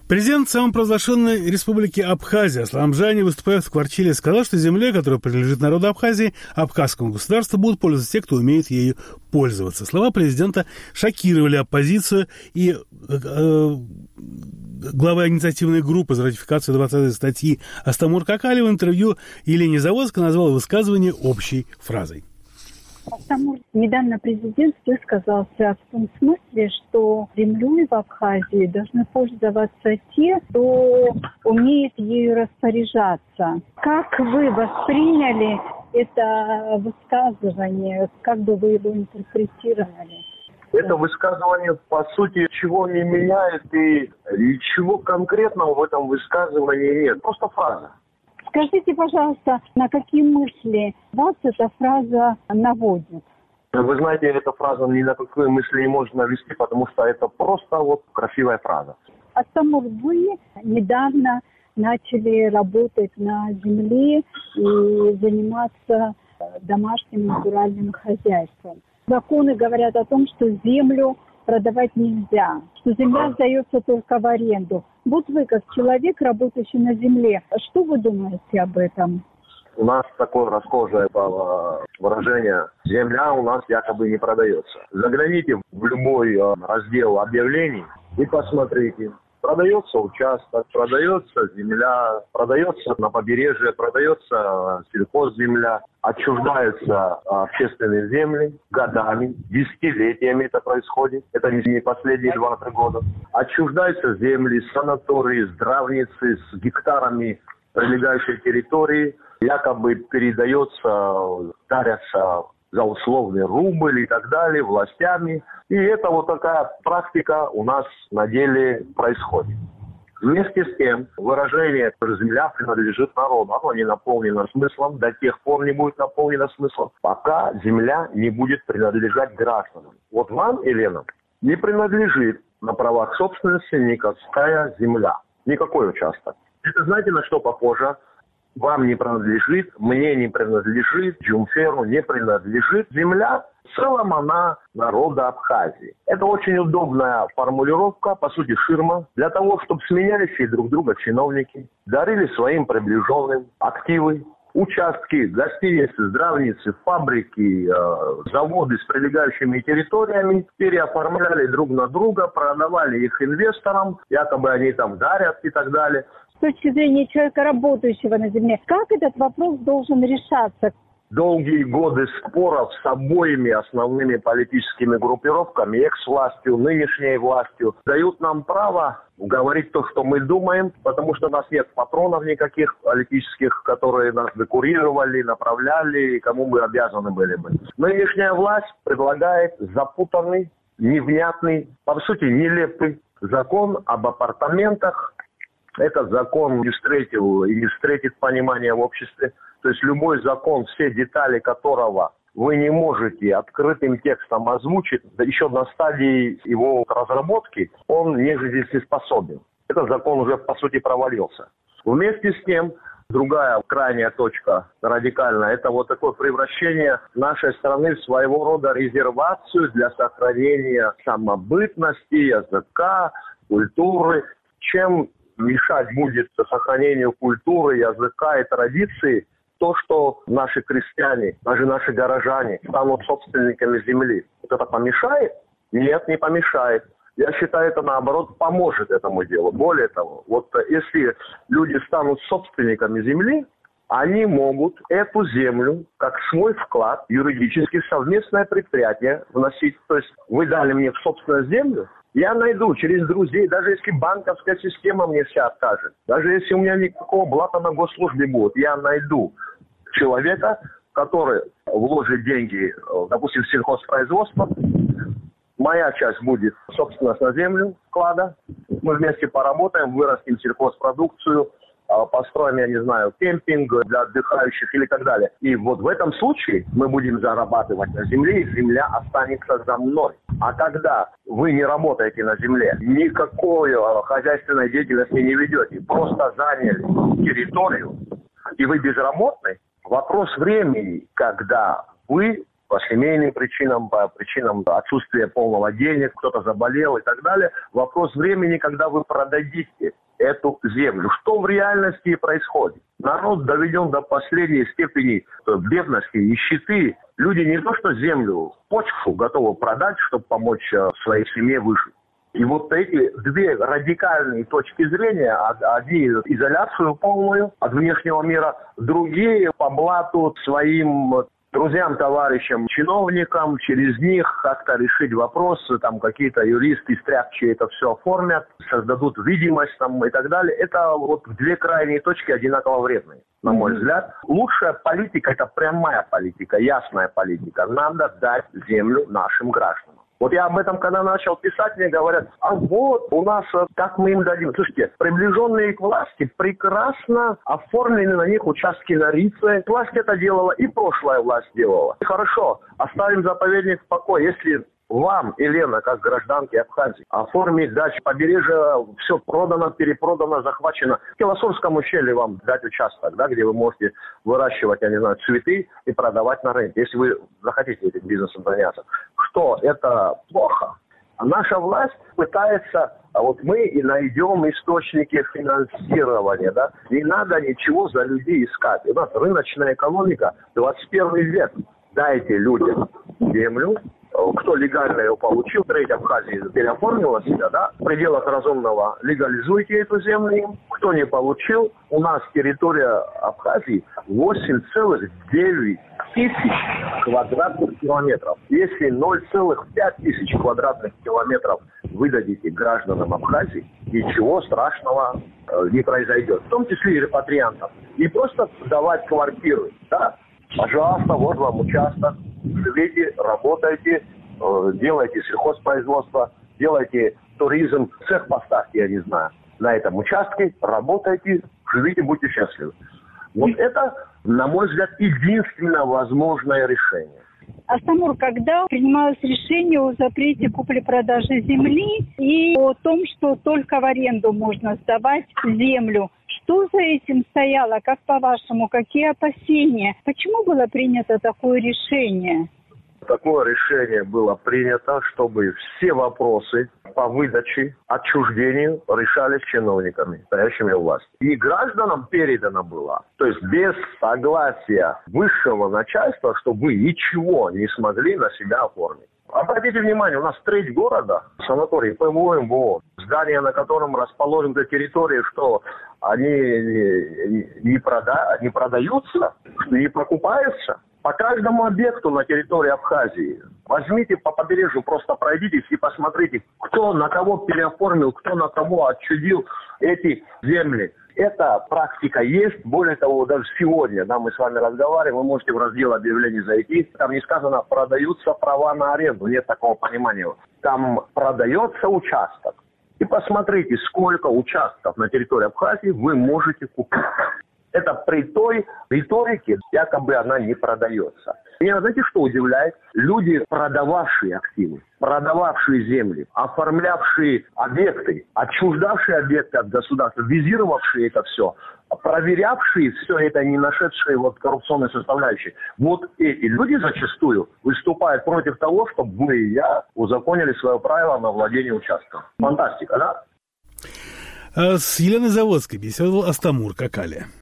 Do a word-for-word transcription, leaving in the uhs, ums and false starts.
Президент самопровозглашенной республики Абхазия Аслан Амжани, выступая в Кварчиле, сказал, что землей, которая принадлежит народу Абхазии, абхазскому государству, будут пользоваться те, кто умеет ею пользоваться. Слова президента шокировали оппозицию, и э, глава инициативной группы за ратификацию двадцатой статьи Астамур Какали в интервью Елене Заводской назвал высказывание общей фразой. Астамур, недавно президент высказался в том смысле, что землей в Абхазии должны пользоваться те, кто умеет ею распоряжаться. Как вы восприняли это высказывание? Как бы вы его интерпретировали? Это высказывание, по сути, чего не меняет и ничего конкретного в этом высказывании нет. Просто фраза. Скажите, пожалуйста, на какие мысли вас эта фраза наводит? Вы знаете, эта фраза ни на какие мысли не может навести, потому что это просто вот красивая фраза. Астамур, вы недавно начали работать на земле и заниматься домашним натуральным хозяйством. Законы говорят о том, что землю продавать нельзя, что земля сдается только в аренду. Вот вы, как человек, работающий на земле, что вы думаете об этом? У нас такое расхожее выражение: земля у нас якобы не продается. Загляните в любой раздел объявлений и посмотрите. Продается участок, продается земля, продается на побережье, продается сельхозземля, отчуждаются общественные земли годами, десятилетиями это происходит. Это не последние два-три года. Отчуждаются земли, санатории, здравницы с гектарами прилегающей территории. Якобы передается, дарятся за условный рубль и так далее властями. И это вот такая практика у нас на деле происходит. Вместе с тем, выражение «земля принадлежит народу», оно не наполнено смыслом, до тех пор не будет наполнено смыслом, пока земля не будет принадлежать гражданам. Вот вам, Елена, не принадлежит на правах собственности никакая земля, никакой участок. Это знаете, на что похоже? Вам не принадлежит, мне не принадлежит, Джумферу не принадлежит земля. В целом она народа Абхазии. Это очень удобная формулировка, по сути ширма, для того, чтобы сменяющие друг друга чиновники дарили своим приближенным активы, участки, гостиницы, здравницы, фабрики, э, заводы с прилегающими территориями, переоформляли друг на друга, продавали их инвесторам, якобы они там дарят и так далее. С точки зрения человека, работающего на земле, как этот вопрос должен решаться? Долгие годы споров с обоими основными политическими группировками, экс-властью, нынешней властью, дают нам право говорить то, что мы думаем, потому что у нас нет патронов никаких политических, которые нас декурировали, направляли, и кому мы обязаны были бы. Нынешняя власть предлагает запутанный, невнятный, по сути нелепый закон об апартаментах. Этот закон не встретил и не встретит понимания в обществе. То есть любой закон, все детали которого вы не можете открытым текстом озвучить, да еще на стадии его разработки, он не жизнеспособен. Этот закон уже, по сути, провалился. Вместе с тем, другая крайняя точка радикальная, это вот такое превращение нашей страны в своего рода резервацию для сохранения самобытности, языка, культуры. Чем мешать будет сохранению культуры, языка и традиций то, что наши крестьяне, даже наши горожане станут собственниками земли. Это помешает? Нет, не помешает. Я считаю, это наоборот поможет этому делу. Более того, вот если люди станут собственниками земли, они могут эту землю, как свой вклад, юридически совместное предприятие вносить. То есть вы дали мне в собственность землю, я найду через друзей, даже если банковская система мне вся откажет, даже если у меня никакого блата на госслужбе будет, я найду человека, который вложит деньги, допустим, в сельхозпроизводство. Моя часть будет собственность на землю вклада. Мы вместе поработаем, вырастим сельхозпродукцию, построим, я не знаю, кемпинг для отдыхающих или так далее. И вот в этом случае мы будем зарабатывать на земле, и земля останется за мной. А когда вы не работаете на земле, никакой хозяйственной деятельности не ведете, просто заняли территорию, и вы безработный, вопрос времени, когда вы по семейным причинам, по причинам отсутствия полного денег, кто-то заболел и так далее. Вопрос времени, когда вы продадите эту землю. Что в реальности и происходит? Народ доведен до последней степени бедности и нищеты. Люди не то что землю, почву готовы продать, чтобы помочь своей семье выжить. И вот эти две радикальные точки зрения, одни изоляцию полную от внешнего мира, другие по блату своим друзьям, товарищам, чиновникам, через них как-то решить вопросы, там какие-то юристы стряпчие это все оформят, создадут видимость там и так далее. Это вот две крайние точки одинаково вредные, на мой взгляд. Лучшая политика – это прямая политика, ясная политика. Надо дать землю нашим гражданам. Вот я об этом, когда начал писать, мне говорят, а вот у нас, как мы им дадим. Слушайте, приближенные к власти прекрасно оформлены на них участки на Рице. Власть это делала, и прошлая власть делала. Хорошо, оставим заповедник в покое. Если вам, Елена, как гражданке Абхазии, оформить дачу побережья, все продано, перепродано, захвачено. В Килосурском ущелье вам дать участок, да, где вы можете выращивать, я не знаю, цветы и продавать на рынке, если вы захотите этим бизнесом заняться. Что, это плохо? А наша власть пытается, а вот мы и найдем источники финансирования, да, не надо ничего за людей искать. У нас рыночная экономика, двадцать первый век. Дайте людям землю. Кто легально ее получил, треть Абхазии переоформила себя, да, в пределах разумного легализуйте эту землю. Кто не получил, у нас территория Абхазии восемь целых девять тысяч квадратных километров. Если ноль целых пять тысяч квадратных километров вы дадите гражданам Абхазии, ничего страшного э, не произойдет. В том числе и репатриантам. Не просто давать квартиры, да. Пожалуйста, вот вам участок, живите, работайте, э, делайте сельхозпроизводство, делайте туризм, цех поставьте, я не знаю, на этом участке, работайте, живите, будьте счастливы. Вот это, на мой взгляд, единственное возможное решение. Астамур, когда принималось решение о запрете купли-продажи земли и о том, что только в аренду можно сдавать землю, что за этим стояло? Как по-вашему, какие опасения? Почему было принято такое решение? Такое решение было принято, чтобы все вопросы по выдаче, отчуждению решались чиновниками, стоящими у власти. И гражданам передано было, то есть без согласия высшего начальства, чтобы вы ничего не смогли на себя оформить. Обратите внимание, у нас треть города, санаторий ПВО МВО, здание, на котором расположена территория, что они не, не, прода, не продаются, что не покупаются. По каждому объекту на территории Абхазии возьмите по побережью, просто пройдитесь и посмотрите, кто на кого переоформил, кто на кого отчудил эти земли. Эта практика есть. Более того, даже сегодня, да, мы с вами разговариваем, вы можете в раздел объявлений зайти. Там не сказано «продаются права на аренду». Нет такого понимания. Там продается участок. И посмотрите, сколько участков на территории Абхазии вы можете купить. Это при той риторике, якобы она не продается. Меня, знаете, что удивляет? Люди, продававшие активы, продававшие земли, оформлявшие объекты, отчуждавшие объекты от государства, визировавшие это все, проверявшие все это, не нашедшие вот коррупционной составляющей. Вот эти люди зачастую выступают против того, чтобы вы и я узаконили свое право на владение участком. Фантастика, да? А с Еленой Заводской беседовал Астамур Какалия.